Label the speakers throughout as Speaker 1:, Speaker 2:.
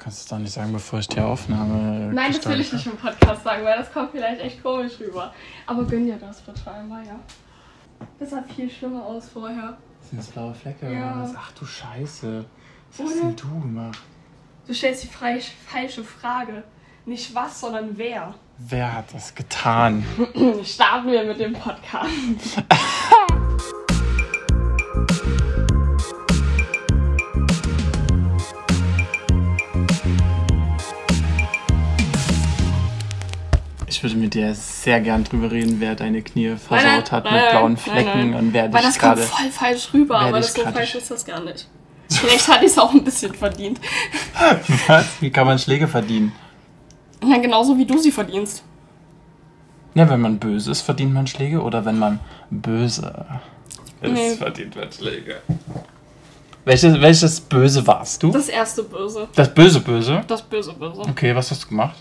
Speaker 1: kannst es doch nicht sagen, bevor ich die Aufnahme...
Speaker 2: Nein, das will ich nicht im Podcast sagen, weil das kommt vielleicht echt komisch rüber. Aber gönn dir das bitte einmal, ja. Das sah viel schlimmer aus vorher.
Speaker 1: Sind das blaue Flecke?
Speaker 2: Ja.
Speaker 1: Ach du Scheiße. Was hast denn du gemacht?
Speaker 2: Du stellst die falsche Frage. Nicht was, sondern wer.
Speaker 1: Wer hat das getan?
Speaker 2: Starten wir mit dem Podcast.
Speaker 1: Ich würde mit dir sehr gern drüber reden, wer deine Knie versaut hat mit blauen Flecken und wer dich
Speaker 2: weil das
Speaker 1: gerade...
Speaker 2: kommt voll falsch rüber, aber das so falsch ist das gar nicht. Vielleicht hatte ich es auch ein bisschen verdient.
Speaker 1: Was? Wie kann man Schläge verdienen?
Speaker 2: Na, genauso wie du sie verdienst.
Speaker 1: Ja, wenn man böse ist, verdient man Schläge oder wenn man böse ist, verdient man Schläge. Welches Böse warst du?
Speaker 2: Das erste Böse.
Speaker 1: Das Böse?
Speaker 2: Das Böse.
Speaker 1: Okay, was hast du gemacht?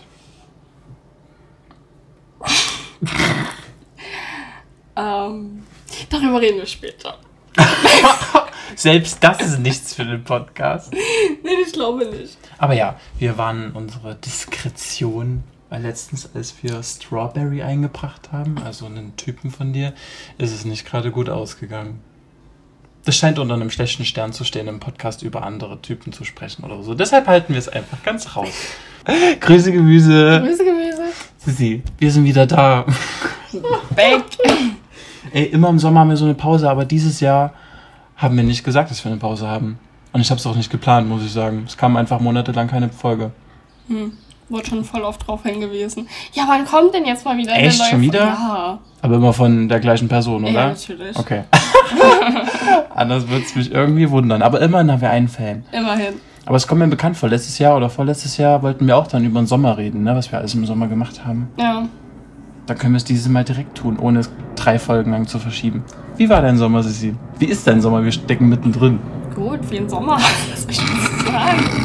Speaker 2: Darüber reden wir später.
Speaker 1: Selbst das ist nichts für den Podcast.
Speaker 2: Nee, ich glaube nicht.
Speaker 1: Aber ja, wir waren unsere Diskretion, weil letztens, als wir Strawberry eingebracht haben, also einen Typen von dir, ist es nicht gerade gut ausgegangen. Das scheint unter einem schlechten Stern zu stehen, im Podcast über andere Typen zu sprechen oder so. Deshalb halten wir es einfach ganz raus. Grüße Gemüse.
Speaker 2: Grüße Gemüse.
Speaker 1: Sissi, wir sind wieder da.
Speaker 2: Back.
Speaker 1: Ey, immer im Sommer haben wir so eine Pause, aber dieses Jahr haben wir nicht gesagt, dass wir eine Pause haben. Und ich habe es auch nicht geplant, muss ich sagen. Es kam einfach monatelang keine Folge.
Speaker 2: Wurde schon voll oft drauf hingewiesen. Ja, wann kommt denn jetzt mal wieder
Speaker 1: eine neue
Speaker 2: schon wieder?
Speaker 1: Ja. Aber immer von der gleichen Person, oder?
Speaker 2: Ja, natürlich.
Speaker 1: Okay. Anders würde es mich irgendwie wundern. Aber immerhin haben wir einen Fan.
Speaker 2: Immerhin.
Speaker 1: Aber es kommt mir bekannt vor. Letztes Jahr oder vorletztes Jahr wollten wir auch dann über den Sommer reden, ne? Was wir alles im Sommer gemacht haben.
Speaker 2: Ja.
Speaker 1: Dann können wir es dieses Mal direkt tun, ohne es 3 Folgen lang zu verschieben. Wie war dein Sommer, Sissi? Wie ist dein Sommer? Wir stecken mittendrin.
Speaker 2: Gut, wie im Sommer. Was soll ich dazu sagen?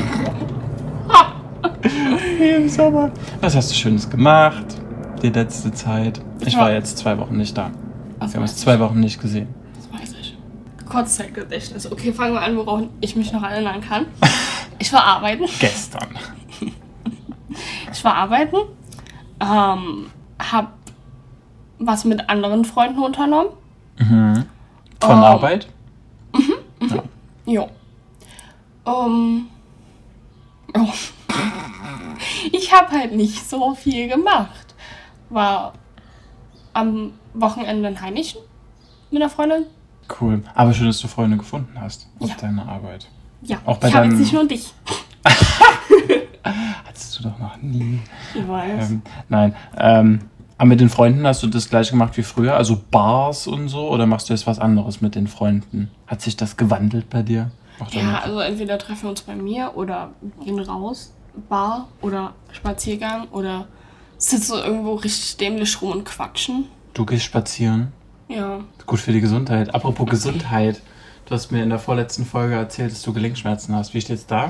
Speaker 1: Wie im Sommer. Was hast du Schönes gemacht die letzte Zeit? Ich war jetzt 2 Wochen nicht da. Wir haben uns 2 Wochen nicht gesehen.
Speaker 2: Das weiß ich. Kurzzeitgedächtnis. Okay, fangen wir an, worauf ich mich noch erinnern kann. Ich war arbeiten.
Speaker 1: Gestern.
Speaker 2: Ich war arbeiten. Hab was mit anderen Freunden unternommen.
Speaker 1: Mhm. Von Arbeit?
Speaker 2: Ja. Jo. Ich habe halt nicht so viel gemacht. War am Wochenende in Heinichen mit einer Freundin.
Speaker 1: Cool. Aber schön, dass du Freunde gefunden hast auf
Speaker 2: Ja.
Speaker 1: deiner Arbeit.
Speaker 2: Ja,
Speaker 1: Auch bei
Speaker 2: ich habe jetzt
Speaker 1: deinem-
Speaker 2: nicht nur dich.
Speaker 1: Hattest du doch noch nie.
Speaker 2: Ich weiß.
Speaker 1: Nein. Aber mit den Freunden hast du das gleiche gemacht wie früher? Also Bars und so? Oder machst du jetzt was anderes mit den Freunden? Hat sich das gewandelt bei dir?
Speaker 2: Ja, also entweder treffen wir uns bei mir oder gehen raus, Bar oder Spaziergang oder sitzen irgendwo richtig dämlich rum und quatschen.
Speaker 1: Du gehst spazieren?
Speaker 2: Ja.
Speaker 1: Gut für die Gesundheit. Apropos Gesundheit. Du hast mir in der vorletzten Folge erzählt, dass du Gelenkschmerzen hast. Wie steht's da?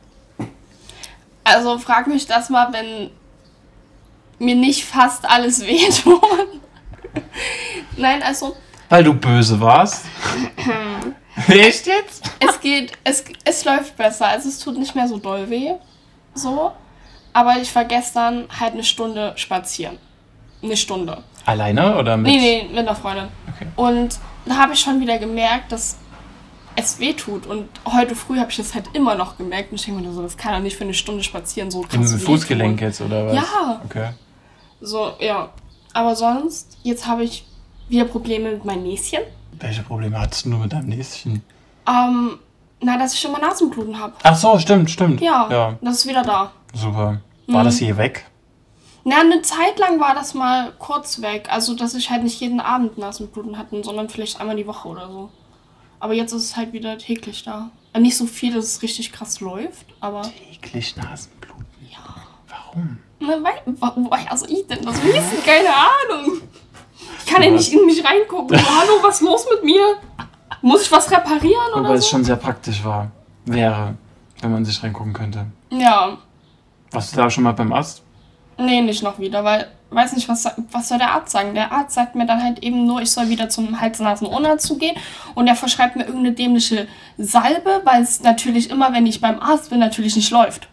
Speaker 2: Also frag mich das mal, wenn mir nicht fast alles wehtut. Nein, also
Speaker 1: Weil du böse warst? Echt jetzt?
Speaker 2: es läuft besser. Also es tut nicht mehr so doll weh. So. Aber ich war gestern halt eine Stunde spazieren. Eine Stunde.
Speaker 1: Alleine oder mit?
Speaker 2: Nee, mit einer Freundin.
Speaker 1: Okay.
Speaker 2: Und da habe ich schon wieder gemerkt, dass es weh tut. Und heute früh habe ich das halt immer noch gemerkt. Und ich denke mir so, das kann doch nicht für eine Stunde spazieren so krass
Speaker 1: Im Fußgelenk jetzt oder was?
Speaker 2: Ja.
Speaker 1: Okay.
Speaker 2: So, ja. Aber sonst, jetzt habe ich wieder Probleme mit meinem Näschen.
Speaker 1: Welche Probleme hattest du nur mit deinem Näschen?
Speaker 2: Dass ich immer Nasenbluten habe.
Speaker 1: Ach so, stimmt.
Speaker 2: Ja, das ist wieder da.
Speaker 1: Super. War das hier weg?
Speaker 2: Na, eine Zeit lang war das mal kurz weg. Also, dass ich halt nicht jeden Abend Nasenbluten hatte, sondern vielleicht einmal die Woche oder so. Aber jetzt ist es halt wieder täglich da. Nicht so viel, dass es richtig krass läuft, aber...
Speaker 1: Täglich Nasenbluten?
Speaker 2: Ja.
Speaker 1: Warum?
Speaker 2: Woher soll ich denn das wissen? Keine Ahnung. Ich kann ja nicht in mich reingucken. Hallo, was ist los mit mir? Muss ich was reparieren
Speaker 1: Wobei
Speaker 2: oder
Speaker 1: es
Speaker 2: so?
Speaker 1: schon sehr praktisch wäre, wenn man sich reingucken könnte.
Speaker 2: Ja.
Speaker 1: Warst du da schon mal beim Arzt?
Speaker 2: Nee, nicht noch wieder, weil, weiß nicht, was soll der Arzt sagen? Der Arzt sagt mir dann halt eben nur, ich soll wieder zum Hals-Nasen-Ohrenarzt gehen und der verschreibt mir irgendeine dämliche Salbe, weil es natürlich immer, wenn ich beim Arzt bin, natürlich nicht läuft.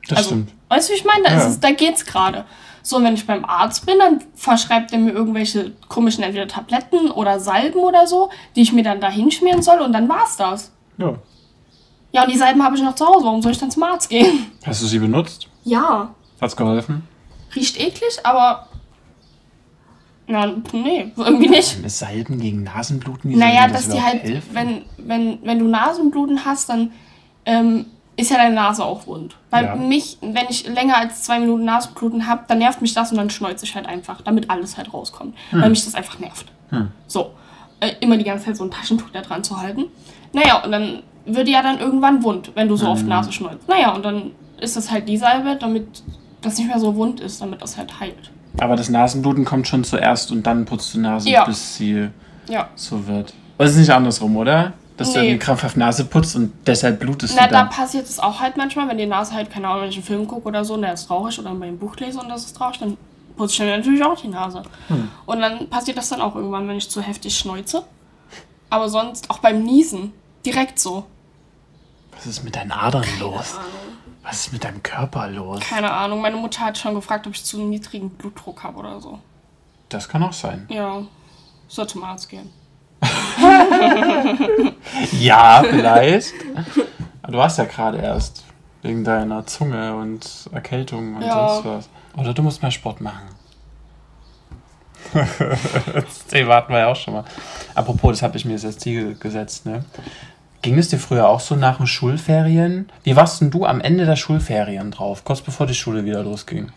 Speaker 1: Das stimmt.
Speaker 2: Weißt du, wie ich meine? Da geht's gerade. So, und wenn ich beim Arzt bin, dann verschreibt er mir irgendwelche komischen entweder Tabletten oder Salben oder so, die ich mir dann da hinschmieren soll und dann war's das.
Speaker 1: Ja.
Speaker 2: Ja, und die Salben habe ich noch zu Hause. Warum soll ich dann zum Arzt gehen?
Speaker 1: Hast du sie benutzt?
Speaker 2: Ja.
Speaker 1: Hat's geholfen?
Speaker 2: Riecht eklig, aber... Na, nee, irgendwie nicht.
Speaker 1: Salben gegen Nasenbluten?
Speaker 2: Naja, dass die halt, wenn du Nasenbluten hast, dann ist ja deine Nase auch wund. Weil wenn ich länger als 2 Minuten Nasenbluten habe, dann nervt mich das und dann schneuze ich halt einfach, damit alles halt rauskommt. Weil mich das einfach nervt. So, immer die ganze Zeit so ein Taschentuch da dran zu halten. Naja, und dann wird die ja dann irgendwann wund, wenn du so oft Nase schneuzt. Naja, und dann ist das halt die Salbe, damit das nicht mehr so wund ist, damit das halt heilt.
Speaker 1: Aber das Nasenbluten kommt schon zuerst und dann putzt du Nase, bis sie so wird. Aber es ist nicht andersrum, oder? Dass du irgendwie krampfhaft Nase putzt und deshalb blutest du dann.
Speaker 2: Da passiert es auch halt manchmal, wenn die Nase halt, keine Ahnung, wenn ich einen Film gucke oder so und der ist traurig oder mein Buch lese und das ist traurig, dann putze ich dann natürlich auch die Nase. Und dann passiert das dann auch irgendwann, wenn ich zu heftig schneuze. Aber sonst auch beim Niesen, direkt so.
Speaker 1: Was ist mit deinen Adern los? Was ist mit deinem Körper los?
Speaker 2: Keine Ahnung, meine Mutter hat schon gefragt, ob ich zu einem niedrigen Blutdruck habe oder so.
Speaker 1: Das kann auch sein.
Speaker 2: Ja, sollte zum Arzt gehen.
Speaker 1: Ja, vielleicht. Aber du hast ja gerade erst wegen deiner Zunge und Erkältung und sonst was. Oder du musst mehr Sport machen. Das Thema hatten wir ja auch schon mal. Apropos, das habe ich mir jetzt als Ziel gesetzt, ne? Ging es dir früher auch so nach den Schulferien? Wie warst denn du am Ende der Schulferien drauf, kurz bevor die Schule wieder losging?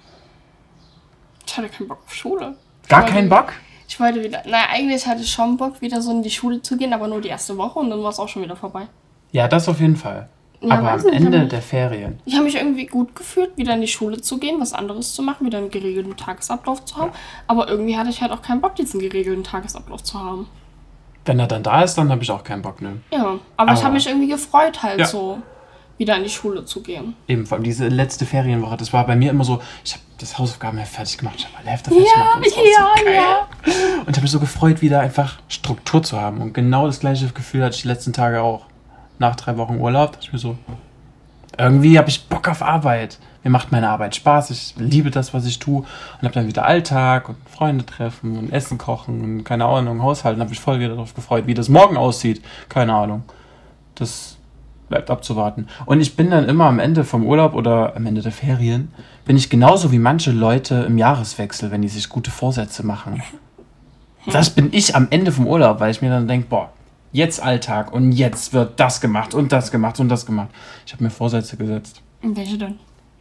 Speaker 2: Ich hatte keinen Bock auf Schule.
Speaker 1: Gar keinen Bock?
Speaker 2: Ich wollte wieder, eigentlich hatte ich schon Bock, wieder so in die Schule zu gehen, aber nur die erste Woche und dann war es auch schon wieder vorbei.
Speaker 1: Ja, das auf jeden Fall.
Speaker 2: Ja,
Speaker 1: aber am Ende der Ferien.
Speaker 2: Ich habe mich irgendwie gut gefühlt, wieder in die Schule zu gehen, was anderes zu machen, wieder einen geregelten Tagesablauf zu haben. Ja. Aber irgendwie hatte ich halt auch keinen Bock, diesen geregelten Tagesablauf zu haben.
Speaker 1: Wenn er dann da ist, dann habe ich auch keinen Bock, ne?
Speaker 2: Ja, aber ich habe mich irgendwie gefreut, halt so wieder in die Schule zu gehen.
Speaker 1: Eben, vor allem diese letzte Ferienwoche, das war bei mir immer so, ich habe das Hausaufgabenheft fertig gemacht, ich habe alle Hefte fertig gemacht. Und das war so geil. Und ich habe mich so gefreut, wieder einfach Struktur zu haben. Und genau das gleiche Gefühl hatte ich die letzten Tage auch. Nach 3 Wochen Urlaub dachte ich mir so, irgendwie habe ich Bock auf Arbeit. Mir macht meine Arbeit Spaß, ich liebe das, was ich tue. Und habe dann wieder Alltag und Freunde treffen und Essen kochen und keine Ahnung, Haushalten. Habe mich voll wieder darauf gefreut, wie das morgen aussieht. Keine Ahnung. Das bleibt abzuwarten. Und ich bin dann immer am Ende vom Urlaub oder am Ende der Ferien, bin ich genauso wie manche Leute im Jahreswechsel, wenn die sich gute Vorsätze machen. Das bin ich am Ende vom Urlaub, weil ich mir dann denke, boah, jetzt Alltag und jetzt wird das gemacht und das gemacht und das gemacht. Ich habe mir Vorsätze gesetzt.
Speaker 2: Und welche denn?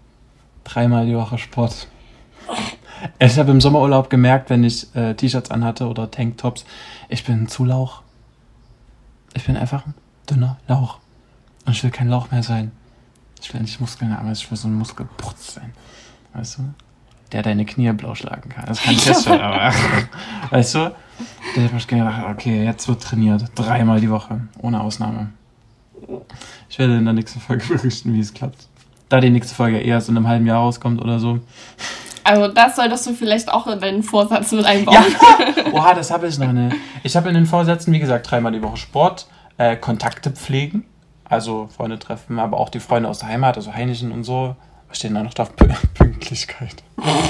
Speaker 1: 3-mal die Woche Sport. Ich habe im Sommerurlaub gemerkt, wenn ich T-Shirts anhatte oder Tanktops, ich bin zu Lauch. Ich bin einfach ein dünner Lauch. Und ich will kein Lauch mehr sein. Ich will endlich Muskeln haben, ich will so ein Muskelprotz sein. Weißt du? Der deine Knie blau schlagen kann. Das kann ich jetzt schon, aber weißt du? Da habe ich gedacht, okay, jetzt wird trainiert. 3-mal die Woche. Ohne Ausnahme. Ich werde in der nächsten Folge berichten, wie es klappt. Da die nächste Folge eher so in einem halben Jahr rauskommt oder so.
Speaker 2: Also das solltest du vielleicht auch in deinen Vorsatz mit einbauen.
Speaker 1: Ja. Oha, das habe ich noch nicht. Ich habe in den Vorsätzen, wie gesagt, 3-mal die Woche Sport, Kontakte pflegen, also Freunde treffen, aber auch die Freunde aus der Heimat, also Heinichen und so. Was steht da noch drauf? Pünktlichkeit.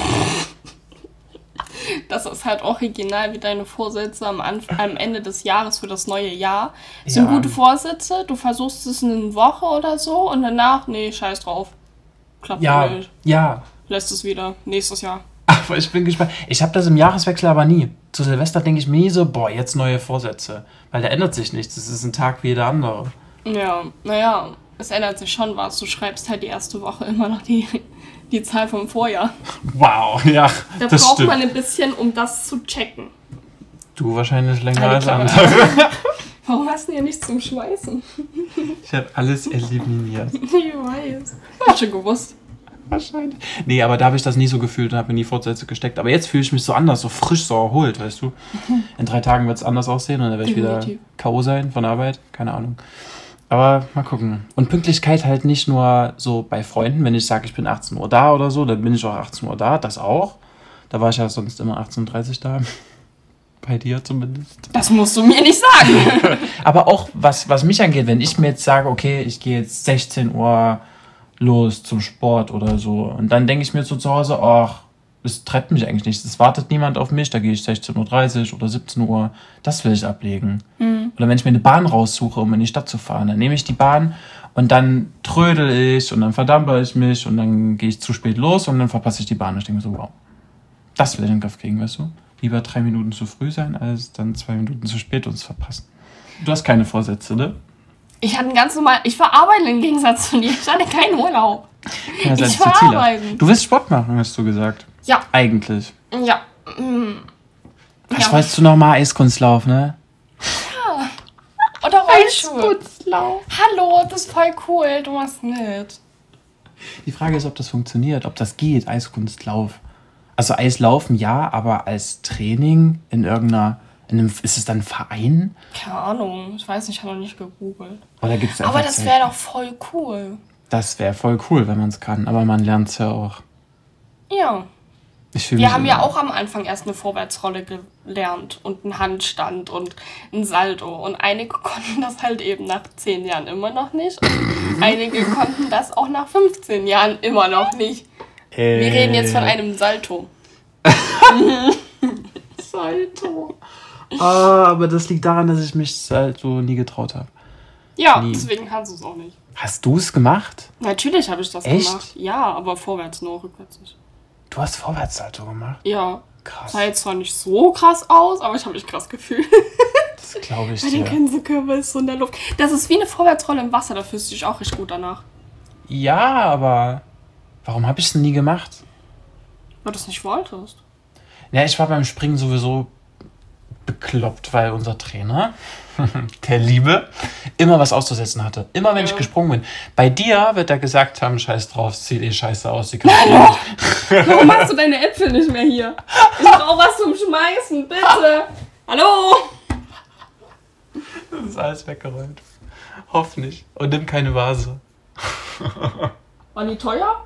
Speaker 2: Das ist halt original wie deine Vorsätze am Ende des Jahres für das neue Jahr. Das sind gute Vorsätze, du versuchst es in einer Woche oder so und danach, nee, scheiß drauf. Klappt nicht.
Speaker 1: Ja.
Speaker 2: Lässt es wieder, nächstes Jahr.
Speaker 1: Aber ich bin gespannt. Ich habe das im Jahreswechsel aber nie. Zu Silvester denke ich mir nie so, boah, jetzt neue Vorsätze. Weil da ändert sich nichts, es ist ein Tag wie jeder andere.
Speaker 2: Ja, naja, es ändert sich schon was. Du schreibst halt die erste Woche immer noch die Zahl vom Vorjahr.
Speaker 1: Wow, ja,
Speaker 2: da
Speaker 1: das
Speaker 2: braucht
Speaker 1: stimmt.
Speaker 2: man ein bisschen, um das zu checken.
Speaker 1: Du wahrscheinlich länger als andere.
Speaker 2: Warum hast du hier nichts zum Schmeißen?
Speaker 1: Ich habe alles eliminiert.
Speaker 2: Ich weiß. Hab schon gewusst.
Speaker 1: Wahrscheinlich. Nee, aber da habe ich das nie so gefühlt und habe mir nie Vorsätze gesteckt. Aber jetzt fühle ich mich so anders, so frisch, so erholt, weißt du. In 3 Tagen wird es anders aussehen und dann werde ich wieder K.O. sein von der Arbeit. Keine Ahnung. Aber mal gucken. Und Pünktlichkeit halt nicht nur so bei Freunden, wenn ich sage, ich bin 18 Uhr da oder so, dann bin ich auch 18 Uhr da, das auch. Da war ich ja sonst immer 18.30 Uhr da. Bei dir zumindest.
Speaker 2: Das musst du mir nicht sagen.
Speaker 1: Aber auch, was mich angeht, wenn ich mir jetzt sage, okay, ich gehe jetzt 16 Uhr los zum Sport oder so. Und dann denke ich mir so zu Hause, ach, es treibt mich eigentlich nicht. Es wartet niemand auf mich, da gehe ich 16:30 Uhr oder 17 Uhr. Das will ich ablegen. Oder wenn ich mir eine Bahn raussuche, um in die Stadt zu fahren, dann nehme ich die Bahn und dann trödel ich und dann verdampere ich mich und dann gehe ich zu spät los und dann verpasse ich die Bahn. Und ich denke mir so, wow, das will ich in den Griff kriegen, weißt du? Lieber 3 Minuten zu früh sein, als dann 2 Minuten zu spät uns verpassen. Du hast keine Vorsätze, ne?
Speaker 2: Ich hatte ganz normal, ich war arbeiten im Gegensatz zu dir. Ich hatte keinen Urlaub.
Speaker 1: Ja,
Speaker 2: Ich war arbeiten.
Speaker 1: Du willst Sport machen, hast du gesagt.
Speaker 2: Ja.
Speaker 1: Eigentlich.
Speaker 2: Ja.
Speaker 1: Was wolltest du nochmal? Eiskunstlauf, ne?
Speaker 2: Oder Rollschuhe.
Speaker 1: Eiskunstlauf.
Speaker 2: Hallo, das ist voll cool. Du machst mit.
Speaker 1: Die Frage ist, ob das funktioniert, ob das geht, Eiskunstlauf. Also Eislaufen ja, aber als Training ist es dann ein Verein?
Speaker 2: Keine Ahnung. Ich weiß nicht, ich habe noch nicht gegoogelt.
Speaker 1: Oder gibt's einfach
Speaker 2: Aber das wäre doch voll cool.
Speaker 1: Das wäre voll cool, wenn man es kann, aber man lernt es ja auch.
Speaker 2: Ja.
Speaker 1: Wir
Speaker 2: haben ja auch am Anfang erst eine Vorwärtsrolle gelernt und einen Handstand und ein Salto. Und einige konnten das halt eben nach 10 Jahren immer noch nicht. Und einige konnten das auch nach 15 Jahren immer noch nicht. Wir reden jetzt von einem Salto.
Speaker 1: Salto. Aber das liegt daran, dass ich mich Salto nie getraut habe.
Speaker 2: Ja, deswegen kannst du es auch nicht.
Speaker 1: Hast du es gemacht?
Speaker 2: Natürlich habe ich das
Speaker 1: Echt?
Speaker 2: gemacht. Ja, aber vorwärts nur, rückwärts nicht.
Speaker 1: Du hast Vorwärtssalto gemacht?
Speaker 2: Ja.
Speaker 1: Krass.
Speaker 2: Sah jetzt zwar nicht so krass aus, aber ich habe mich krass gefühlt.
Speaker 1: Das glaube ich
Speaker 2: Weil
Speaker 1: dir.
Speaker 2: der ganze Körper ist so in der Luft. Das ist wie eine Vorwärtsrolle im Wasser, da fühlst du dich auch richtig gut danach.
Speaker 1: Ja, aber warum habe ich es nie gemacht?
Speaker 2: Weil du es nicht wolltest.
Speaker 1: Ja, ich war beim Springen sowieso bekloppt, weil unser Trainer, der Liebe, immer was auszusetzen hatte. Immer wenn ich gesprungen bin. Bei dir wird er gesagt haben, scheiß drauf, sieht eh scheiße aus, die kann ich nicht.
Speaker 2: Warum hast du deine Äpfel nicht mehr hier? Ich brauche was zum Schmeißen, bitte. Hallo?
Speaker 1: Das ist alles weggeräumt. Hoff nicht. Und nimm keine Vase.
Speaker 2: Waren die teuer?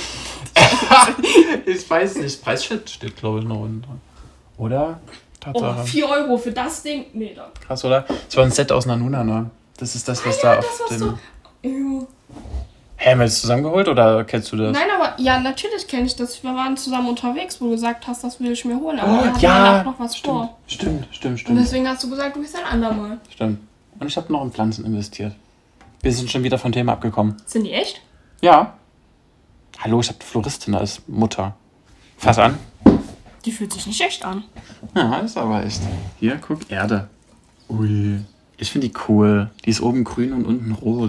Speaker 1: Ich weiß nicht. Preisschild steht, glaube ich, noch unten dran. Oder?
Speaker 2: Oh,
Speaker 1: Tatsache.
Speaker 2: 4 Euro für das Ding? Nee, da.
Speaker 1: Krass, oder? Das war ein Set aus Nanuna, ne? Das ist das, was da auf
Speaker 2: das, was
Speaker 1: dem...
Speaker 2: Ja.
Speaker 1: Hä, haben wir das zusammengeholt oder kennst du das?
Speaker 2: Nein, aber ja, natürlich kenne ich das. Wir waren zusammen unterwegs, wo du gesagt hast, das will ich mir holen. Aber wir hatten danach noch was vor.
Speaker 1: Stimmt.
Speaker 2: Und deswegen hast du gesagt, du gehst ein andermal.
Speaker 1: Stimmt. Und ich habe noch in Pflanzen investiert. Wir sind schon wieder vom Thema abgekommen.
Speaker 2: Sind die echt?
Speaker 1: Ja. Hallo, ich habe eine Floristin als Mutter. Fass an.
Speaker 2: Die fühlt sich nicht echt an.
Speaker 1: Ja, ist aber echt. Hier, guck, Erde. Ui. Ich finde die cool. Die ist oben grün und unten rot.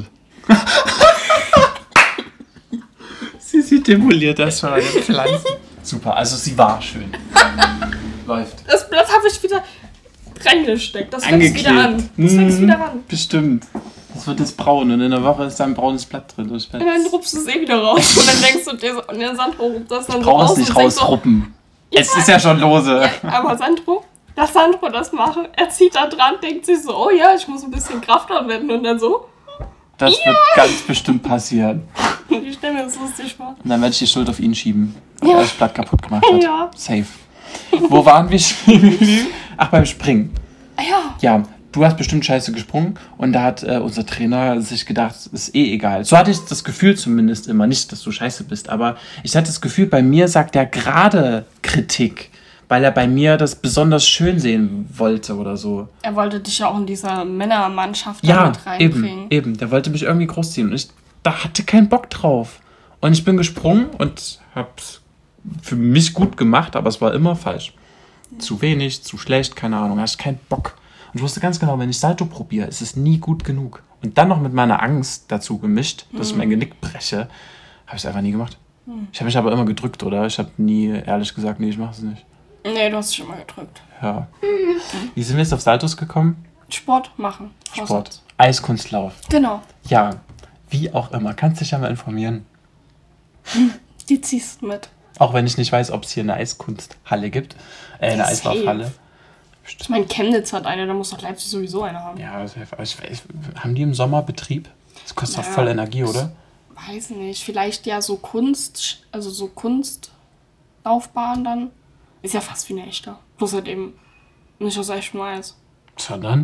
Speaker 1: Sie sieht demoliert das von den Pflanzen. Super, also sie war schön. Läuft.
Speaker 2: Das Blatt habe ich wieder reingesteckt. Das wächst wieder an. Das wächst wieder ran.
Speaker 1: Bestimmt. Das wird jetzt braun und in einer Woche ist da ein braunes Blatt drin.
Speaker 2: Und dann rupst du es eh wieder raus. Und dann denkst du dir, und der Sandro rupt das dann so
Speaker 1: raus.
Speaker 2: raus.
Speaker 1: Nicht rausruppen. Es ist ja schon lose.
Speaker 2: Ja, aber Sandro das mache, er zieht da dran, denkt sich so, oh ja, ich muss ein bisschen Kraft anwenden und dann so.
Speaker 1: Das wird ganz bestimmt passieren.
Speaker 2: Ich stelle mir das lustig vor.
Speaker 1: Und dann werde ich die Schuld auf ihn schieben, weil er das Blatt kaputt gemacht hat.
Speaker 2: Ja.
Speaker 1: Safe. Wo waren wir stehen geblieben? Ach, beim Springen.
Speaker 2: Ja.
Speaker 1: Ja, du hast bestimmt scheiße gesprungen und da hat unser Trainer sich gedacht, ist eh egal. So hatte ich das Gefühl zumindest immer. Nicht, dass du scheiße bist, aber ich hatte das Gefühl, bei mir sagt er gerade Kritik, weil er bei mir das besonders schön sehen wollte oder so.
Speaker 2: Er wollte dich ja auch in dieser Männermannschaft
Speaker 1: Ja,
Speaker 2: mit reinbringen.
Speaker 1: eben. Der wollte mich irgendwie großziehen und ich da hatte keinen Bock drauf. Und ich bin gesprungen und hab's für mich gut gemacht, aber es war immer falsch. Zu wenig, zu schlecht, keine Ahnung. Hatte ich keinen Bock. Und ich wusste ganz genau, wenn ich Salto probiere, ist es nie gut genug. Und dann noch mit meiner Angst dazu gemischt, dass ich mein Genick breche, habe ich es einfach nie gemacht. Ich habe mich aber immer gedrückt, oder? Ich habe nie ehrlich gesagt, nee, ich mache es nicht.
Speaker 2: Nee, du hast dich immer gedrückt.
Speaker 1: Ja. Wie sind wir jetzt auf Saltos gekommen?
Speaker 2: Sport machen.
Speaker 1: Sport. Eiskunstlauf.
Speaker 2: Genau.
Speaker 1: Ja, wie auch immer. Kannst dich ja mal informieren.
Speaker 2: Die ziehst du mit.
Speaker 1: Auch wenn ich nicht weiß, ob es hier eine Eiskunsthalle gibt. Eine Eislaufhalle.
Speaker 2: Ich meine, Chemnitz hat eine, da muss doch Leipzig sowieso eine haben.
Speaker 1: Ja, haben die im Sommer Betrieb? Das kostet doch voll Energie, oder?
Speaker 2: Weiß nicht. Vielleicht ja so Kunst, also so Kunstlaufbahn dann. Ist ja fast wie eine echte. Bloß halt eben nicht aus echtem Eis.
Speaker 1: Sondern?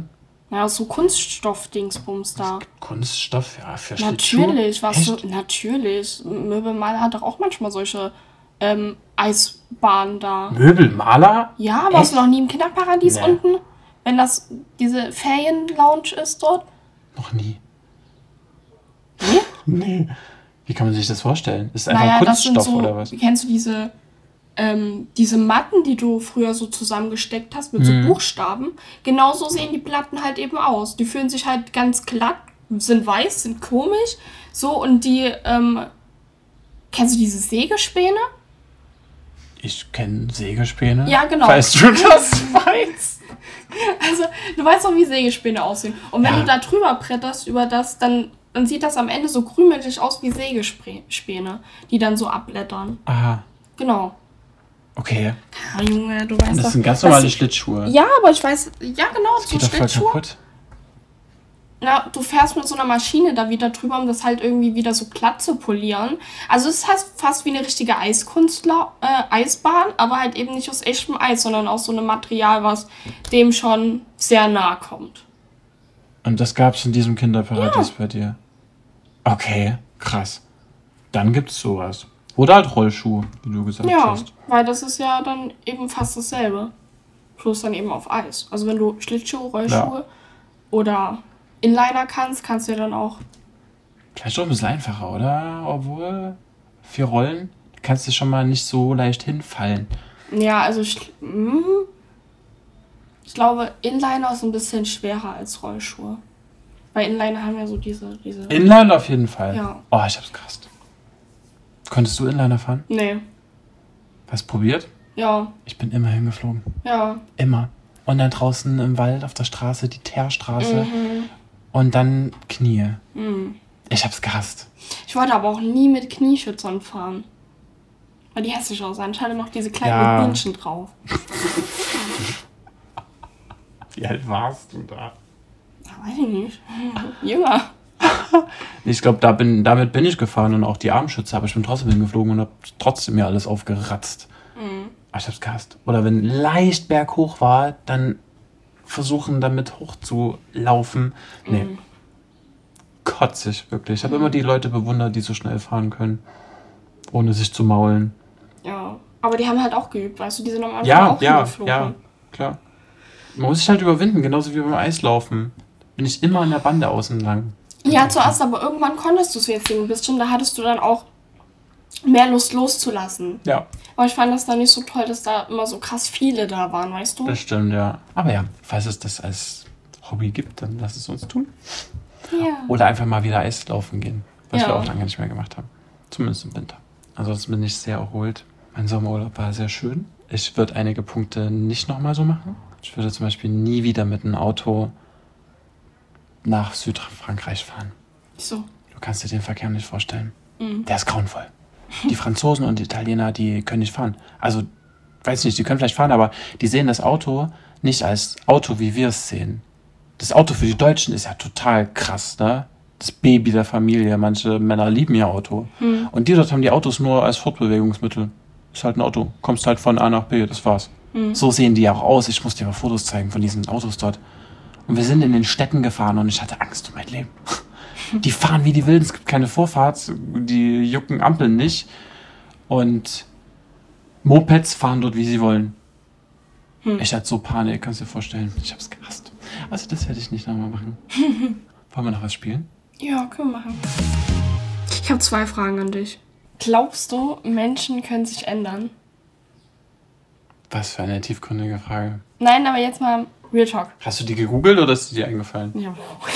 Speaker 2: Ja, so Kunststoff-Dingsbums da.
Speaker 1: Kunststoff, ja, für Schlittschuhe?
Speaker 2: Natürlich,
Speaker 1: Echt?
Speaker 2: natürlich. Möbelmaler hat doch auch manchmal solche Eisbahnen da.
Speaker 1: Möbelmaler?
Speaker 2: Ja, warst du
Speaker 1: Echt?
Speaker 2: noch nie im Kinderparadies
Speaker 1: Nee.
Speaker 2: unten? Wenn das diese Ferien-Lounge ist dort?
Speaker 1: Noch nie.
Speaker 2: Nee?
Speaker 1: Nee. Wie kann man sich das vorstellen? Ist einfach
Speaker 2: Naja, das sind
Speaker 1: Kunststoff
Speaker 2: so,
Speaker 1: oder was?
Speaker 2: kennst du diese Matten, die du früher so zusammengesteckt hast mit so Buchstaben? Genauso sehen die Platten halt eben aus. Die fühlen sich halt ganz glatt, sind weiß, sind komisch. So, und die, kennst du diese Sägespäne?
Speaker 1: Ich kenne Sägespäne.
Speaker 2: Ja, genau.
Speaker 1: Weißt du das? Weiß.
Speaker 2: Also, du weißt doch, wie Sägespäne aussehen. Und wenn
Speaker 1: Ja.
Speaker 2: du da drüber bretterst über das, dann sieht das am Ende so krümelig aus wie Sägespäne, die dann so abblättern.
Speaker 1: Aha,
Speaker 2: Genau.
Speaker 1: okay.
Speaker 2: Ja, Junge, du weißt
Speaker 1: Das
Speaker 2: doch.
Speaker 1: sind ganz
Speaker 2: das
Speaker 1: normale
Speaker 2: sind-
Speaker 1: Schlittschuhe.
Speaker 2: Ja, aber ich weiß, ja genau,
Speaker 1: Das
Speaker 2: so
Speaker 1: geht doch voll
Speaker 2: Schlittschuhe.
Speaker 1: kaputt.
Speaker 2: Ja, du fährst mit so einer Maschine da wieder drüber, um das halt irgendwie wieder so glatt zu polieren. Also es ist fast wie eine richtige Eisbahn, aber halt eben nicht aus echtem Eis, sondern aus so einem Material, was dem schon sehr nahe kommt.
Speaker 1: Und das gab's in diesem Kinderparadies bei dir? Okay, krass. Dann gibt's sowas. Oder halt Rollschuhe, wie du gesagt
Speaker 2: Ja,
Speaker 1: hast.
Speaker 2: weil das ist ja dann eben fast dasselbe. Bloß dann eben auf Eis. Also wenn du Schlittschuhe, Rollschuhe oder Inliner kannst du ja dann auch.
Speaker 1: Vielleicht auch ein bisschen einfacher, oder? Obwohl, 4 Rollen kannst du schon mal nicht so leicht hinfallen.
Speaker 2: Ja, also ich glaube, Inliner ist ein bisschen schwerer als Rollschuhe. Weil Inliner haben ja so diese.
Speaker 1: Inliner auf jeden Fall.
Speaker 2: Ja.
Speaker 1: Oh, ich hab's gehasst. Konntest du Inliner fahren?
Speaker 2: Nee.
Speaker 1: Hast du probiert?
Speaker 2: Ja.
Speaker 1: Ich bin immer hingeflogen.
Speaker 2: Ja.
Speaker 1: Immer. Und dann draußen im Wald auf der Straße, die Teerstraße. Und dann Knie. Ich hab's gehasst.
Speaker 2: Ich wollte aber auch nie mit Knieschützern fahren. Weil die hässlich aussahen. Ich hatte noch diese kleinen
Speaker 1: Ja.
Speaker 2: Bienchen drauf.
Speaker 1: Wie alt warst du da?
Speaker 2: Ja, weiß ich nicht. Jünger.
Speaker 1: Ich glaube, damit bin ich gefahren und auch die Armschütze, aber ich bin trotzdem hingeflogen und hab trotzdem mir alles aufgeratzt. Aber ich hab's gehasst. Oder wenn leicht berghoch war, dann versuchen damit hochzulaufen. Nee. Kotzig, wirklich. Ich habe immer die Leute bewundert, die so schnell fahren können, ohne sich zu maulen.
Speaker 2: Ja. Aber die haben halt auch geübt, weißt du? Die sind am Anfang
Speaker 1: Ja,
Speaker 2: auch
Speaker 1: ja,
Speaker 2: hingeflogen.
Speaker 1: ja, klar. Man muss sich halt überwinden, genauso wie beim Eislaufen. Bin ich immer an der Bande außen lang.
Speaker 2: Ja, zuerst, aber irgendwann konntest du es jetzt ein bisschen. Da hattest du dann auch mehr Lust loszulassen.
Speaker 1: Ja,
Speaker 2: Aber ich fand das dann nicht so toll, dass da immer so krass viele da waren, weißt du?
Speaker 1: das stimmt, ja. Aber ja, falls es das als Hobby gibt, dann lass es uns tun.
Speaker 2: Ja.
Speaker 1: Oder einfach mal wieder Eislaufen gehen, was
Speaker 2: Ja.
Speaker 1: wir auch lange nicht mehr gemacht haben. Zumindest im Winter. Ansonsten bin ich sehr erholt. Mein Sommerurlaub war sehr schön. Ich würde einige Punkte nicht nochmal so machen. Ich würde zum Beispiel nie wieder mit einem Auto nach Südfrankreich fahren.
Speaker 2: So.
Speaker 1: Du kannst dir den Verkehr nicht vorstellen. Der ist grauenvoll. Die Franzosen und die Italiener, die können nicht fahren. Also, weiß nicht, die können vielleicht fahren, aber die sehen das Auto nicht als Auto, wie wir es sehen. Das Auto für die Deutschen ist ja total krass, ne? Das Baby der Familie. Manche Männer lieben ihr Auto. Und die dort haben die Autos nur als Fortbewegungsmittel. Ist halt ein Auto. Kommst halt von A nach B, das war's. So sehen die ja auch aus. Ich muss dir mal Fotos zeigen von diesen Autos dort. Und wir sind in den Städten gefahren und ich hatte Angst um mein Leben. Die fahren wie die Wilden, es gibt keine Vorfahrt, die jucken Ampeln nicht. Und Mopeds fahren dort, wie sie wollen. Ich hatte so Panik, kannst du dir vorstellen. Ich hab's gehasst. Also das werde ich nicht nochmal machen. Wollen wir noch was spielen?
Speaker 2: Ja, können wir machen. Ich habe 2 Fragen an dich. Glaubst du, Menschen können sich ändern?
Speaker 1: Was für eine tiefgründige Frage.
Speaker 2: Nein, aber jetzt mal Real Talk.
Speaker 1: Hast du die gegoogelt oder ist dir eingefallen?
Speaker 2: Ja.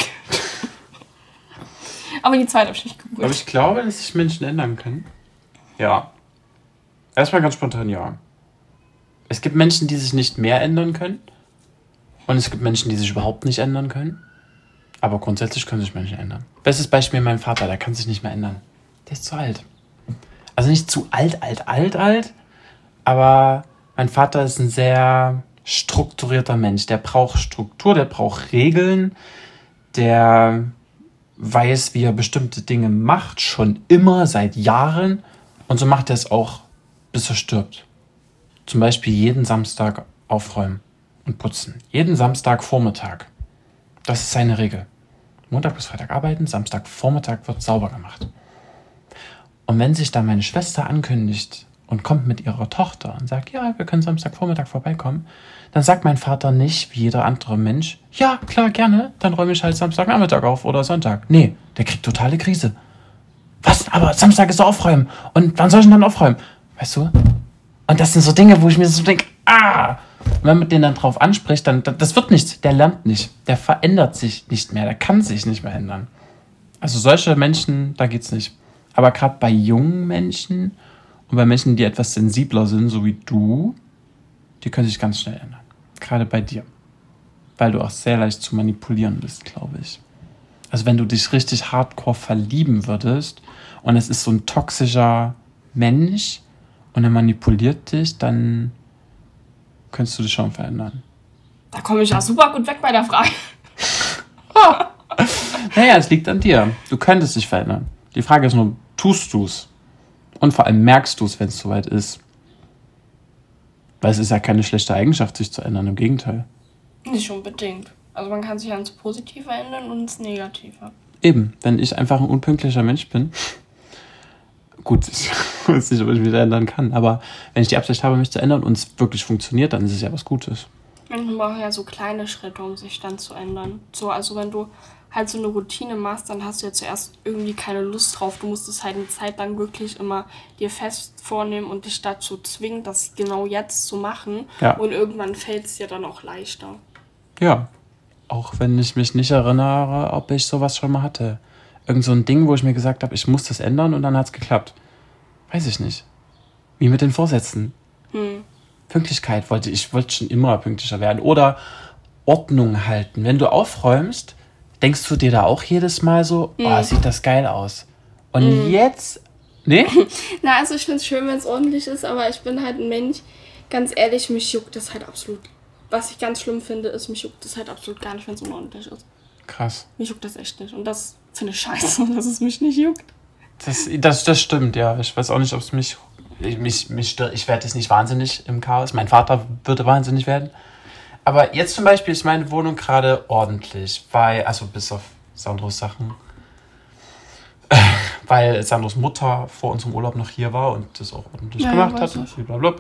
Speaker 2: Aber die zweite habe ich nicht
Speaker 1: Aber
Speaker 2: gegoogelt.
Speaker 1: ich glaube, dass sich Menschen ändern können. Ja. Erstmal ganz spontan ja. Es gibt Menschen, die sich nicht mehr ändern können. Und es gibt Menschen, die sich überhaupt nicht ändern können. Aber grundsätzlich können sich Menschen ändern. Bestes Beispiel mein Vater, der kann sich nicht mehr ändern. Der ist zu alt. Also nicht zu alt, aber mein Vater ist ein sehr strukturierter Mensch. Der braucht Struktur, der braucht Regeln, der weiß, wie er bestimmte Dinge macht, schon immer, seit Jahren. Und so macht er es auch, bis er stirbt. Zum Beispiel jeden Samstag aufräumen und putzen. Jeden Samstagvormittag. Das ist seine Regel. Montag bis Freitag arbeiten, Samstagvormittag wird sauber gemacht. Und wenn sich dann meine Schwester ankündigt und kommt mit ihrer Tochter und sagt, ja, wir können Samstagvormittag vorbeikommen, dann sagt mein Vater nicht, wie jeder andere Mensch, ja, klar, gerne, dann räume ich halt Samstagnachmittag auf oder Sonntag. Nee, der kriegt totale Krise. Was? Aber Samstag ist aufräumen. Und wann soll ich denn dann aufräumen? Weißt du? Und das sind so Dinge, wo ich mir so denke, Und wenn man den dann drauf anspricht, dann, das wird nichts. Der lernt nicht. Der verändert sich nicht mehr. Der kann sich nicht mehr ändern. Also solche Menschen, da geht's nicht. Aber gerade bei jungen Menschen und bei Menschen, die etwas sensibler sind, so wie du, die können sich ganz schnell ändern. Gerade bei dir. Weil du auch sehr leicht zu manipulieren bist, glaube ich. Also wenn du dich richtig hardcore verlieben würdest und es ist so ein toxischer Mensch und er manipuliert dich, dann könntest du dich schon verändern.
Speaker 2: Da komme ich ja super gut weg bei der Frage.
Speaker 1: Naja, es liegt an dir. Du könntest dich verändern. Die Frage ist nur, tust du es? Und vor allem merkst du es, wenn es soweit ist. Weil es ist ja keine schlechte Eigenschaft, sich zu ändern. Im Gegenteil.
Speaker 2: Nicht unbedingt. Also man kann sich ja ins Positive ändern und ins Negative.
Speaker 1: Eben, wenn ich einfach ein unpünktlicher Mensch bin. Gut, ich weiß nicht, ob ich mich ändern kann. Aber wenn ich die Absicht habe, mich zu ändern und es wirklich funktioniert, dann ist es ja was Gutes.
Speaker 2: Man braucht ja so kleine Schritte, um sich dann zu ändern. So, also wenn du halt so eine Routine machst, dann hast du ja zuerst irgendwie keine Lust drauf. Du musst es halt eine Zeit lang wirklich immer dir fest vornehmen und dich dazu zwingen, das genau jetzt zu machen.
Speaker 1: Ja.
Speaker 2: Und irgendwann fällt es dir dann auch leichter.
Speaker 1: Ja, auch wenn ich mich nicht erinnere, ob ich sowas schon mal hatte. Irgend so ein Ding, wo ich mir gesagt habe, ich muss das ändern und dann hat es geklappt. Weiß ich nicht. Wie mit den Vorsätzen. Pünktlichkeit ich wollte schon immer pünktlicher werden. Oder Ordnung halten. Wenn du aufräumst, denkst du dir da auch jedes Mal so, oh, sieht das geil aus. Und jetzt, nee?
Speaker 2: Na, also ich finde es schön, wenn es ordentlich ist, aber ich bin halt ein Mensch, ganz ehrlich, mich juckt das halt absolut. Was ich ganz schlimm finde, ist, mich juckt das halt absolut gar nicht, wenn es unordentlich ist.
Speaker 1: Krass.
Speaker 2: Mich juckt das echt nicht. Und das finde ich scheiße, dass es mich nicht juckt.
Speaker 1: Das stimmt, ja. Ich weiß auch nicht, ob es mich stört. Ich werde jetzt nicht wahnsinnig im Chaos. Mein Vater würde wahnsinnig werden. Aber jetzt zum Beispiel ist meine Wohnung gerade ordentlich, also bis auf Sandros Sachen, weil Sandros Mutter vor unserem Urlaub noch hier war und das auch ordentlich gemacht hat. Blablabla.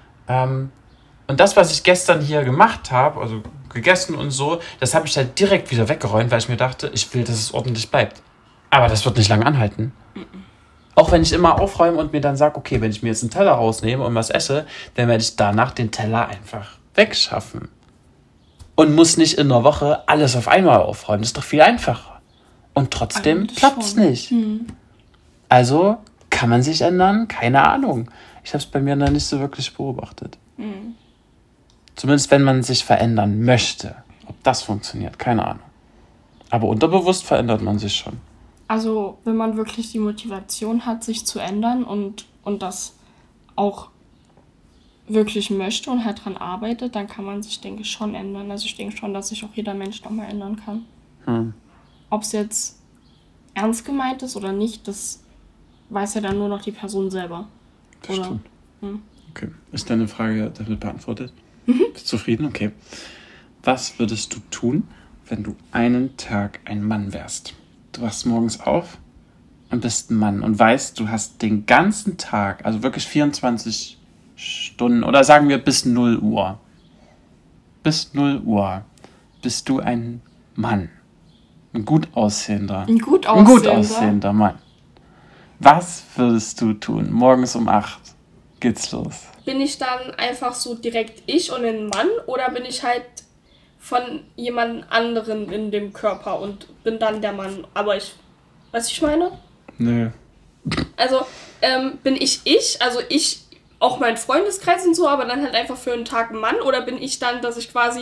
Speaker 1: Und das, was ich gestern hier gemacht habe, also gegessen und so, das habe ich halt direkt wieder weggeräumt, weil ich mir dachte, ich will, dass es ordentlich bleibt. Aber das wird nicht lange anhalten. Auch wenn ich immer aufräume und mir dann sage, okay, wenn ich mir jetzt einen Teller rausnehme und was esse, dann werde ich danach den Teller einfach wegschaffen. Und muss nicht in einer Woche alles auf einmal aufräumen. Das ist doch viel einfacher. Und trotzdem klappt es nicht. Also kann man sich ändern? Keine Ahnung. Ich habe es bei mir noch nicht so wirklich beobachtet. Zumindest wenn man sich verändern möchte. Ob das funktioniert, keine Ahnung. Aber unterbewusst verändert man sich schon.
Speaker 2: Also wenn man wirklich die Motivation hat, sich zu ändern und das auch wirklich möchte und halt dran arbeitet, dann kann man sich, denke ich, schon ändern. Also ich denke schon, dass sich auch jeder Mensch nochmal ändern kann. Ob es jetzt ernst gemeint ist oder nicht, das weiß ja dann nur noch die Person selber.
Speaker 1: Das stimmt. Okay. Ist deine Frage damit beantwortet? Bist du zufrieden? Okay. Was würdest du tun, wenn du einen Tag ein Mann wärst? Du wachst morgens auf und bist ein Mann und weißt, du hast den ganzen Tag, also wirklich 24 Stunden oder sagen wir bis 0 Uhr. Bis 0 Uhr bist du ein Mann. Ein gut aussehender Mann. Was würdest du tun? Morgens um 8 geht's los.
Speaker 2: Bin ich dann einfach so direkt ich und ein Mann oder bin ich halt von jemand anderen in dem Körper und bin dann der Mann? Aber weißt du, was ich meine?
Speaker 1: Nö.
Speaker 2: Also bin ich, also ich, auch mein Freundeskreis und so, aber dann halt einfach für einen Tag ein Mann? Oder bin ich dann, dass ich quasi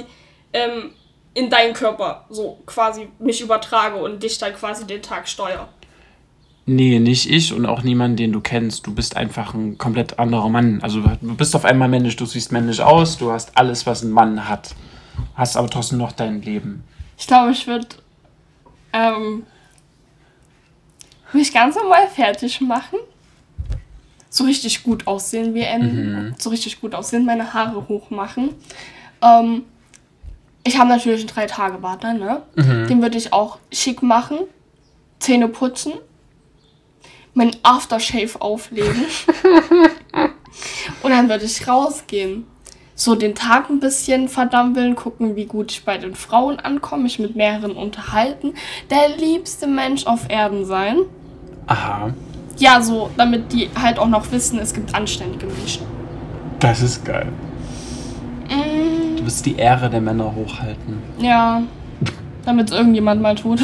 Speaker 2: in deinen Körper so quasi mich übertrage und dich dann quasi den Tag steuere?
Speaker 1: Nee, nicht ich und auch niemand, den du kennst. Du bist einfach ein komplett anderer Mann. Also du bist auf einmal männlich, du siehst männlich aus, du hast alles, was ein Mann hat. Hast aber trotzdem noch dein Leben.
Speaker 2: Ich glaube, ich würde mich ganz normal fertig machen. So richtig gut aussehen wie so richtig gut aussehen, meine Haare hochmachen. Ich habe natürlich einen 3-Tage-Bart dann, ne? Den würde ich auch schick machen, Zähne putzen, mein Aftershave auflegen und dann würde ich rausgehen. So den Tag ein bisschen verdampeln, gucken, wie gut ich bei den Frauen ankomme, mich mit mehreren unterhalten. Der liebste Mensch auf Erden sein.
Speaker 1: Aha.
Speaker 2: Ja, so, damit die halt auch noch wissen, es gibt anständige Menschen.
Speaker 1: Das ist geil. Du wirst die Ehre der Männer hochhalten.
Speaker 2: Ja, damit irgendjemand mal tut.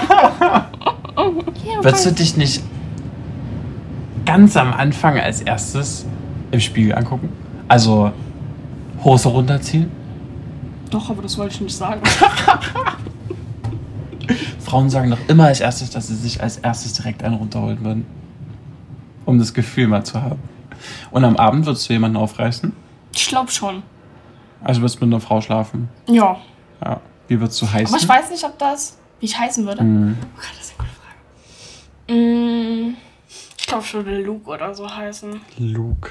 Speaker 1: Würdest du dich nicht ganz am Anfang als erstes im Spiegel angucken? Also Hose runterziehen?
Speaker 2: Doch, aber das wollte ich nicht sagen.
Speaker 1: Frauen sagen doch immer als erstes, dass sie sich als erstes direkt einen runterholen würden. Um das Gefühl mal zu haben. Und am Abend würdest du jemanden aufreißen?
Speaker 2: Ich glaube schon.
Speaker 1: Also würdest du mit einer Frau schlafen?
Speaker 2: Ja.
Speaker 1: Ja. Wie würdest du heißen?
Speaker 2: Aber ich weiß nicht, wie ich heißen würde. Oh Gott, das ist eine gute Frage. Ich glaube, ich würde Luke oder so heißen.
Speaker 1: Luke.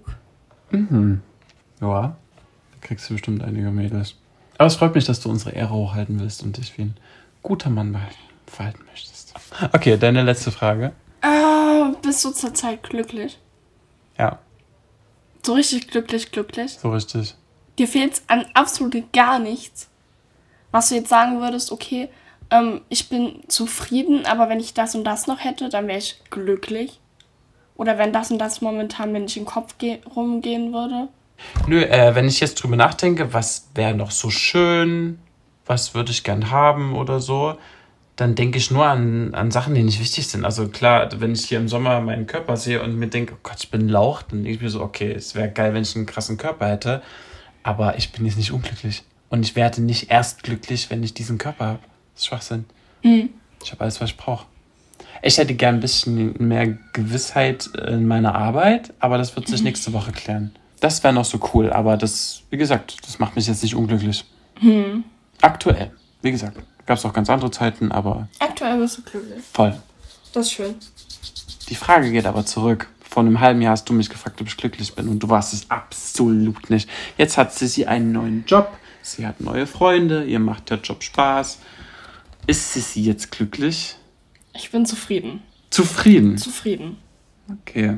Speaker 1: Ja. Da kriegst du bestimmt einige Mädels. Aber es freut mich, dass du unsere Ehre hochhalten willst und dich wie ein guter Mann verhalten möchtest. Okay, deine letzte Frage.
Speaker 2: Bist du zurzeit glücklich?
Speaker 1: Ja.
Speaker 2: So richtig glücklich?
Speaker 1: So richtig.
Speaker 2: Dir fehlt an absolut gar nichts. Was du jetzt sagen würdest, okay, ich bin zufrieden, aber wenn ich das und das noch hätte, dann wäre ich glücklich. Oder wenn das und das momentan mir nicht in den Kopf rumgehen würde.
Speaker 1: Nö, wenn ich jetzt drüber nachdenke, was wäre noch so schön, was würde ich gern haben oder so, dann denke ich nur an Sachen, die nicht wichtig sind. Also klar, wenn ich hier im Sommer meinen Körper sehe und mir denke, oh Gott, ich bin ein Lauch, dann denke ich mir so, okay, es wäre geil, wenn ich einen krassen Körper hätte, aber ich bin jetzt nicht unglücklich. Und ich werde nicht erst glücklich, wenn ich diesen Körper habe. Das ist Schwachsinn. Ich habe alles, was ich brauche. Ich hätte gern ein bisschen mehr Gewissheit in meiner Arbeit, aber das wird sich nächste Woche klären. Das wäre noch so cool, aber das, wie gesagt, das macht mich jetzt nicht unglücklich. Aktuell, wie gesagt, gab es auch ganz andere Zeiten, aber...
Speaker 2: Aktuell bist du glücklich.
Speaker 1: Voll.
Speaker 2: Das ist schön.
Speaker 1: Die Frage geht aber zurück. Vor einem halben Jahr hast du mich gefragt, ob ich glücklich bin und du warst es absolut nicht. Jetzt hat sie einen neuen Job, sie hat neue Freunde, ihr macht der Job Spaß. Ist sie jetzt glücklich?
Speaker 2: Ich bin zufrieden.
Speaker 1: Zufrieden?
Speaker 2: Zufrieden.
Speaker 1: Okay.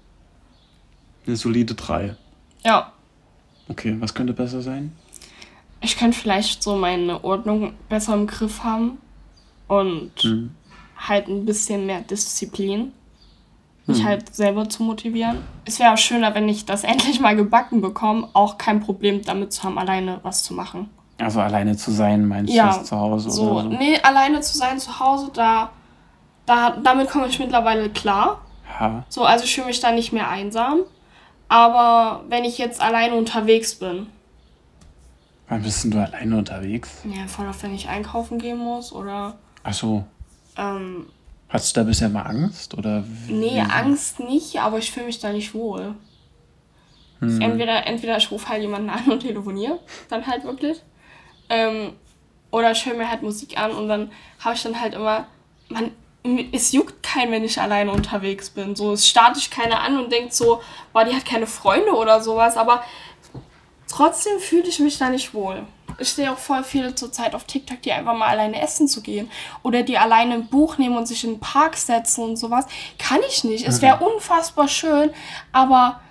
Speaker 1: Eine solide 3.
Speaker 2: Ja.
Speaker 1: Okay, was könnte besser sein?
Speaker 2: Ich könnte vielleicht so meine Ordnung besser im Griff haben und halt ein bisschen mehr Disziplin, mich halt selber zu motivieren. Es wäre auch schöner, wenn ich das endlich mal gebacken bekomme, auch kein Problem damit zu haben, alleine was zu machen.
Speaker 1: Also alleine zu sein, meinst du das zu Hause?
Speaker 2: So,
Speaker 1: oder so?
Speaker 2: Nee, alleine zu sein zu Hause, damit komme ich mittlerweile klar.
Speaker 1: Ja.
Speaker 2: So, also ich fühle mich da nicht mehr einsam. Aber wenn ich jetzt alleine unterwegs bin.
Speaker 1: Wann bist denn du alleine unterwegs?
Speaker 2: Ja, voll oft, wenn ich einkaufen gehen muss oder...
Speaker 1: Ach so. Hattest du da bisher mal Angst? Oder
Speaker 2: nee, Angst nicht, aber ich fühle mich da nicht wohl. Entweder ich rufe halt jemanden an und telefoniere, dann halt wirklich. Oder ich höre mir halt Musik an und dann habe ich dann halt immer... Es juckt keinen, wenn ich alleine unterwegs bin. So, es starrt ich keiner an und denkt so, boah, die hat keine Freunde oder sowas, aber trotzdem fühle ich mich da nicht wohl. Ich sehe auch voll viele zurzeit auf TikTok, die einfach mal alleine essen zu gehen. Oder die alleine ein Buch nehmen und sich in den Park setzen und sowas. Kann ich nicht. Es wäre unfassbar schön, aber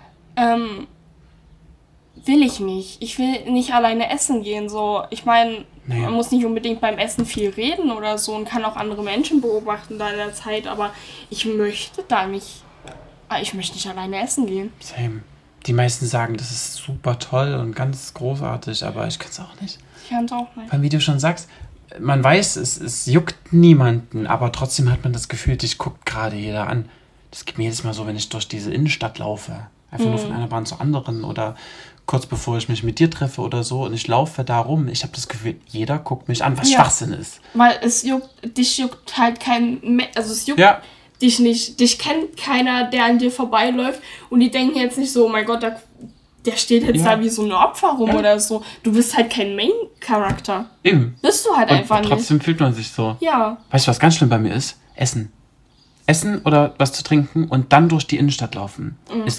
Speaker 2: will ich nicht. Ich will nicht alleine essen gehen. So, ich meine, man muss nicht unbedingt beim Essen viel reden oder so und kann auch andere Menschen beobachten da in der Zeit, aber ich möchte nicht alleine essen gehen.
Speaker 1: Same. Die meisten sagen, das ist super toll und ganz großartig, aber ich kann es auch nicht.
Speaker 2: Ich kann es auch nicht.
Speaker 1: Weil, wie du schon sagst, man weiß, es juckt niemanden, aber trotzdem hat man das Gefühl, dich guckt gerade jeder an. Das geht mir jedes Mal so, wenn ich durch diese Innenstadt laufe. Einfach nur von einer Bahn zur anderen oder kurz bevor ich mich mit dir treffe oder so und ich laufe da rum. Ich habe das Gefühl, jeder guckt mich an, was Schwachsinn ist.
Speaker 2: Weil dich juckt halt es juckt dich nicht. Dich kennt keiner, der an dir vorbeiläuft und die denken jetzt nicht so, oh mein Gott, der steht jetzt da wie so ein Opfer rum oder so. Du bist halt kein Main-Charakter.
Speaker 1: Eben.
Speaker 2: Bist du halt einfach nicht.
Speaker 1: Trotzdem fühlt man sich so.
Speaker 2: Ja.
Speaker 1: Weißt du, was ganz schlimm bei mir ist? Essen oder was zu trinken und dann durch die Innenstadt laufen. Es gibt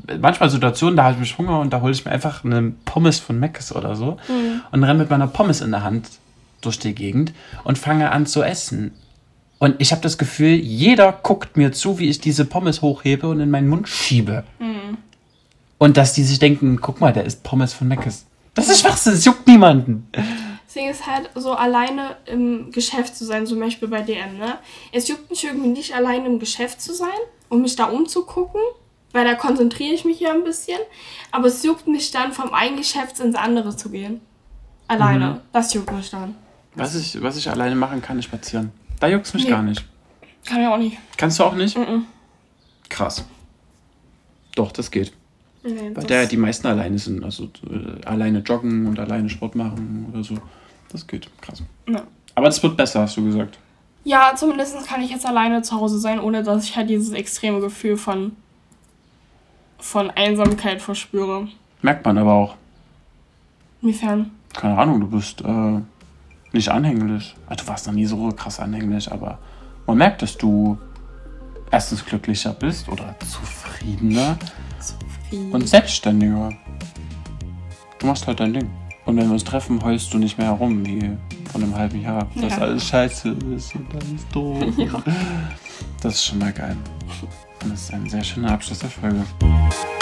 Speaker 1: manchmal Situationen, da habe ich Hunger und da hole ich mir einfach eine Pommes von Mc's oder so und renne mit meiner Pommes in der Hand durch die Gegend und fange an zu essen. Und ich habe das Gefühl, jeder guckt mir zu, wie ich diese Pommes hochhebe und in meinen Mund schiebe. Und dass die sich denken, guck mal, der isst Pommes von Mc's. Das ist Schwachsinn, das juckt niemanden.
Speaker 2: Deswegen ist halt so alleine im Geschäft zu sein, zum Beispiel bei DM, ne? Es juckt mich irgendwie nicht, alleine im Geschäft zu sein und mich da umzugucken, weil da konzentriere ich mich ja ein bisschen. Aber es juckt mich dann, vom einen Geschäft ins andere zu gehen. Alleine. Das juckt mich dann.
Speaker 1: Was ich alleine machen kann, ist spazieren. Da juckt es mich gar nicht.
Speaker 2: Kann ich auch nicht.
Speaker 1: Kannst du auch nicht? Krass. Doch, das geht.
Speaker 2: Nee,
Speaker 1: Weil die meisten alleine sind. Also alleine joggen und alleine Sport machen oder so. Das geht. Krass.
Speaker 2: Ja.
Speaker 1: Aber das wird besser, hast du gesagt.
Speaker 2: Ja, zumindest kann ich jetzt alleine zu Hause sein, ohne dass ich halt dieses extreme Gefühl von Einsamkeit verspüre.
Speaker 1: Merkt man aber auch.
Speaker 2: Inwiefern?
Speaker 1: Keine Ahnung, du bist nicht anhänglich. Also, du warst noch nie so krass anhänglich, aber man merkt, dass du erstens glücklicher bist oder zufriedener und selbstständiger. Du machst halt dein Ding. Und wenn wir uns treffen, heulst du nicht mehr herum wie vor einem halben Jahr. Dass alles scheiße ist und alles doof. Ja. Das ist schon mal geil. Und das ist ein sehr schöner Abschluss der Folge.